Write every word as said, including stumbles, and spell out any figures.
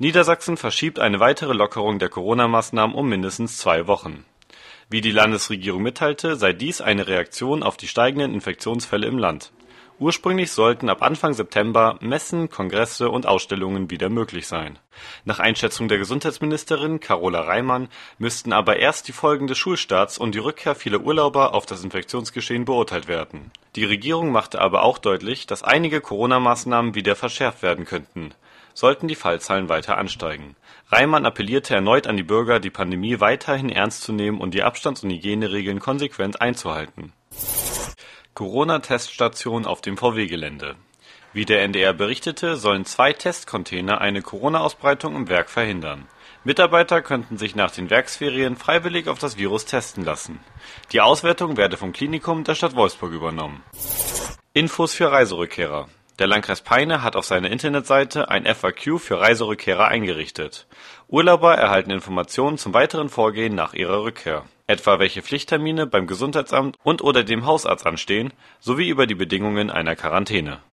Niedersachsen verschiebt eine weitere Lockerung der Corona-Maßnahmen um mindestens zwei Wochen. Wie die Landesregierung mitteilte, sei dies eine Reaktion auf die steigenden Infektionsfälle im Land. Ursprünglich sollten ab Anfang September Messen, Kongresse und Ausstellungen wieder möglich sein. Nach Einschätzung der Gesundheitsministerin Carola Reimann müssten aber erst die Folgen des Schulstarts und die Rückkehr vieler Urlauber auf das Infektionsgeschehen beurteilt werden. Die Regierung machte aber auch deutlich, dass einige Corona-Maßnahmen wieder verschärft werden könnten, sollten die Fallzahlen weiter ansteigen. Reimann appellierte erneut an die Bürger, die Pandemie weiterhin ernst zu nehmen und die Abstands- und Hygieneregeln konsequent einzuhalten. Corona-Teststation auf dem V W-Gelände. Wie der N D R berichtete, sollen zwei Testcontainer eine Corona-Ausbreitung im Werk verhindern. Mitarbeiter könnten sich nach den Werksferien freiwillig auf das Virus testen lassen. Die Auswertung werde vom Klinikum der Stadt Wolfsburg übernommen. Infos für Reiserückkehrer. Der Landkreis Peine hat auf seiner Internetseite ein F A Q für Reiserückkehrer eingerichtet. Urlauber erhalten Informationen zum weiteren Vorgehen nach ihrer Rückkehr, etwa welche Pflichttermine beim Gesundheitsamt und oder dem Hausarzt anstehen, sowie über die Bedingungen einer Quarantäne.